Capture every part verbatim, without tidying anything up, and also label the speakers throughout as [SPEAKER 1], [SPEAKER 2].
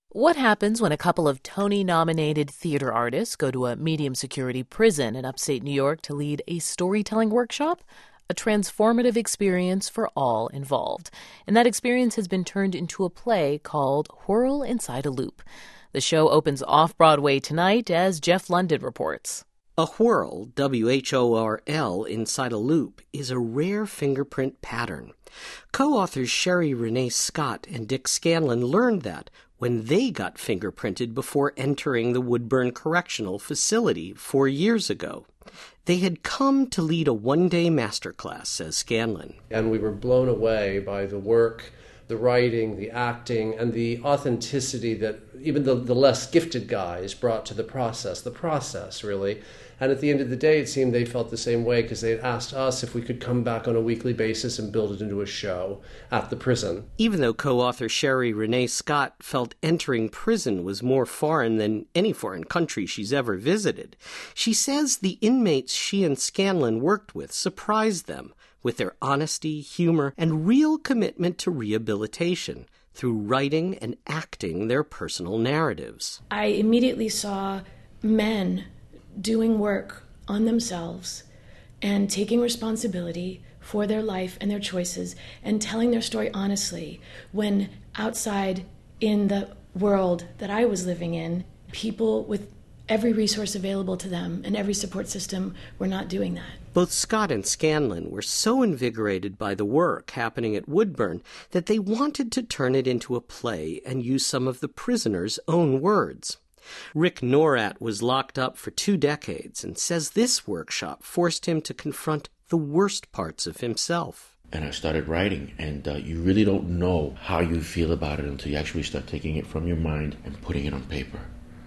[SPEAKER 1] What happens when a couple of Tony-nominated theater artists go to a medium-security prison in upstate New York to lead a storytelling workshop? A transformative experience for all involved. And that experience has been turned into a play called Whirl Inside a Loop. The show opens off-Broadway tonight, as Jeff London reports.
[SPEAKER 2] A whirl, W H O R L, inside a loop, is a rare fingerprint pattern. Co-authors Sherry Renee Scott and Dick Scanlon learned that when they got fingerprinted before entering the Woodburn Correctional Facility four years ago. They had come to lead a one-day masterclass, says Scanlon.
[SPEAKER 3] And we were blown away by the work, the writing, the acting, and the authenticity that even the, the less gifted guys brought to the process, the process, really. And at the end of the day, it seemed they felt the same way because they had asked us if we could come back on a weekly basis and build it into a show at the prison.
[SPEAKER 2] Even though co-author Sherry Renee Scott felt entering prison was more foreign than any foreign country she's ever visited, she says the inmates she and Scanlon worked with surprised them with their honesty, humor, and real commitment to rehabilitation through writing and acting their personal narratives.
[SPEAKER 4] I immediately saw men doing work on themselves and taking responsibility for their life and their choices and telling their story honestly, when outside in the world that I was living in, people with every resource available to them and every support system were not doing that.
[SPEAKER 2] Both Scott and Scanlon were so invigorated by the work happening at Woodburn that they wanted to turn it into a play and use some of the prisoners' own words. Rick Norat was locked up for two decades and says this workshop forced him to confront the worst parts of himself.
[SPEAKER 5] And I started writing, and uh, you really don't know how you feel about it until you actually start taking it from your mind and putting it on paper.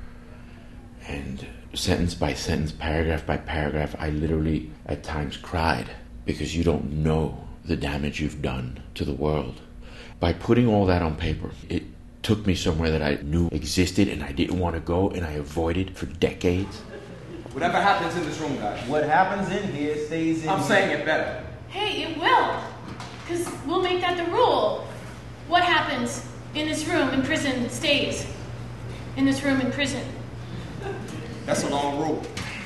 [SPEAKER 5] And sentence by sentence, paragraph by paragraph, I literally at times cried because you don't know the damage you've done to the world. By putting all that on paper, it took me somewhere that I knew existed and I didn't want to go, and I avoided for decades.
[SPEAKER 6] Whatever happens in this room, guys.
[SPEAKER 7] What happens in here stays in
[SPEAKER 6] I'm
[SPEAKER 7] here.
[SPEAKER 6] saying it better.
[SPEAKER 8] Hey, it will. Because we'll make that the rule. What happens in this room in prison stays in this room in prison.
[SPEAKER 6] That's a long rule.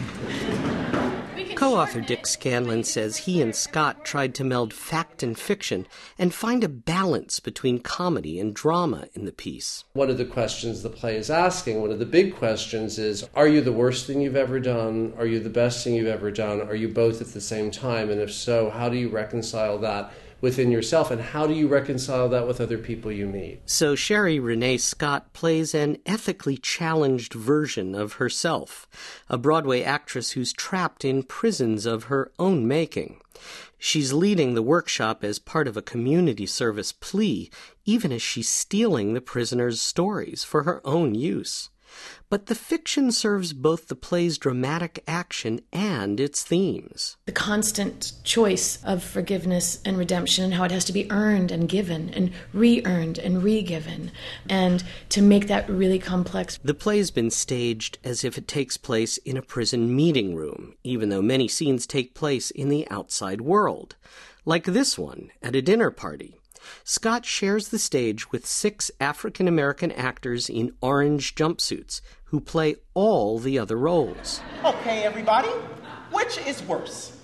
[SPEAKER 2] Co-author Dick Scanlon says he and Scott tried to meld fact and fiction and find a balance between comedy and drama in the piece.
[SPEAKER 3] One of the questions the play is asking, one of the big questions is, are you the worst thing you've ever done? Are you the best thing you've ever done? Are you both at the same time? And if so, how do you reconcile that within yourself, and how do you reconcile that with other people you meet?
[SPEAKER 2] So Sherry Renee Scott plays an ethically challenged version of herself, a Broadway actress who's trapped in prisons of her own making. She's leading the workshop as part of a community service plea, even as she's stealing the prisoners' stories for her own use. But the fiction serves both the play's dramatic action and its themes.
[SPEAKER 4] The constant choice of forgiveness and redemption and how it has to be earned and given and re-earned and re-given, and to make that really complex.
[SPEAKER 2] The play's been staged as if it takes place in a prison meeting room, even though many scenes take place in the outside world, like this one at a dinner party. Scott shares the stage with six African-American actors in orange jumpsuits who play all the other roles.
[SPEAKER 7] Okay, everybody, which is worse?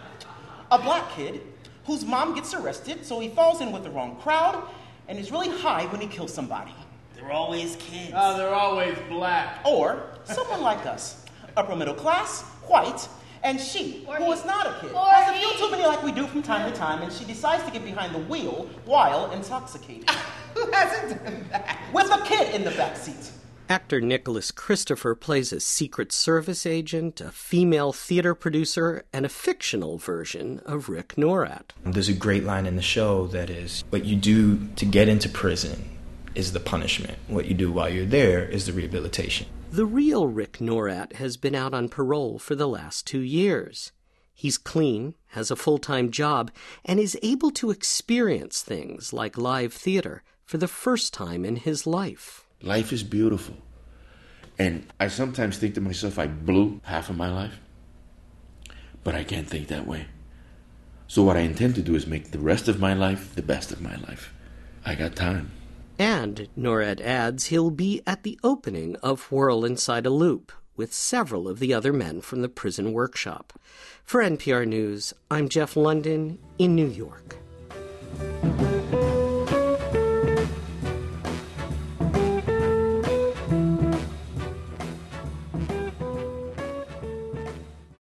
[SPEAKER 7] A black kid whose mom gets arrested, so he falls in with the wrong crowd and is really high when he kills somebody.
[SPEAKER 9] They're always kids.
[SPEAKER 6] Oh, they're always black.
[SPEAKER 7] Or someone like us, upper middle class, white, and she,
[SPEAKER 8] or
[SPEAKER 7] who
[SPEAKER 8] he.
[SPEAKER 7] is not a kid,
[SPEAKER 8] Or
[SPEAKER 7] has a
[SPEAKER 8] he.
[SPEAKER 7] few too many like we do from time to time, and she decides to get behind the wheel while intoxicated.
[SPEAKER 9] Who hasn't done that?
[SPEAKER 7] With a kid in the back seat.
[SPEAKER 2] Actor Nicholas Christopher plays a Secret Service agent, a female theater producer, and a fictional version of Rick Norat.
[SPEAKER 10] There's a great line in the show that is, what you do to get into prison is the punishment. What you do while you're there is the rehabilitation.
[SPEAKER 2] The real Rick Norat has been out on parole for the last two years. He's clean, has a full-time job, and is able to experience things like live theater for the first time in his life.
[SPEAKER 5] Life is beautiful. And I sometimes think to myself, I blew half of my life. But I can't think that way. So what I intend to do is make the rest of my life the best of my life. I got time.
[SPEAKER 2] And, Norad adds, he'll be at the opening of Whirl Inside a Loop with several of the other men from the prison workshop. For N P R News, I'm Jeff London in New York.